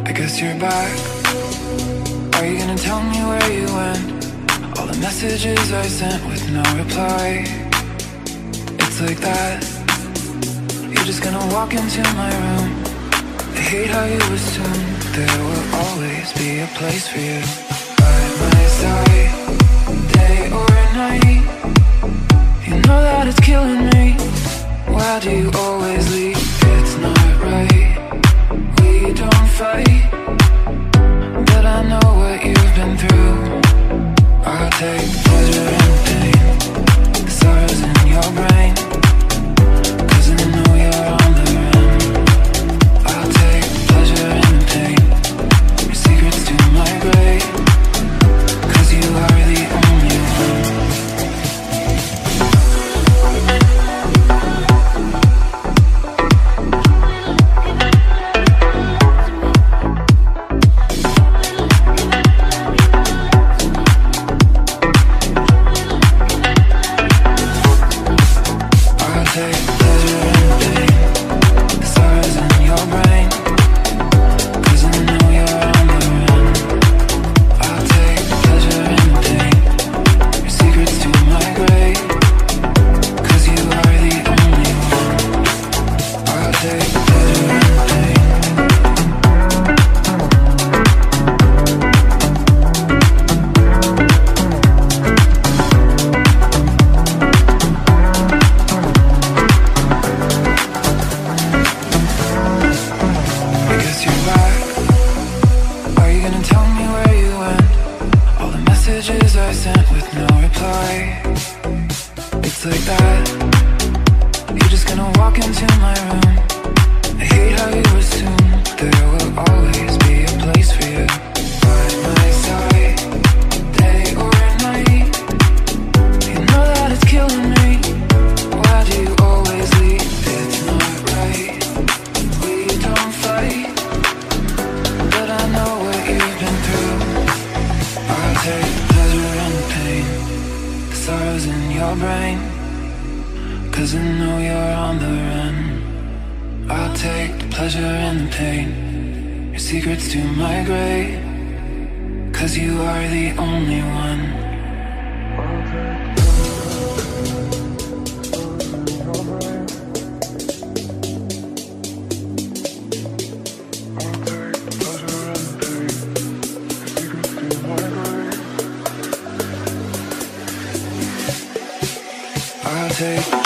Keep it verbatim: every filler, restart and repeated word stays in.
I guess you're back. Are you gonna tell me where you went? All the messages I sent with no reply. It's like that. You're just gonna walk into my room. I hate how you assume there will always be a place for you by my side, day or night. You know that it's killing me. Why do you always leave? It's not right. We don't fight, but I know what you've been through. I'll take pleasure in pain, the sorrows in your brain, 'cause I know you're on the run. I'll take pleasure in pain, your secrets to my grave, 'cause you are the only one. I sent with no reply. It's like that. You're just gonna walk into my room. I hate how you assume there will always be a place for you by my side, day or night. You know that it's killing me. Why do you always leave? It's not right. We don't fight, but I know what you've been through. I'll take pleasure in pain, the sorrows in your brain, 'cause I know you're on the run. I'll take the pleasure in the pain, your secrets to my grave, 'cause you are the only one. I'll take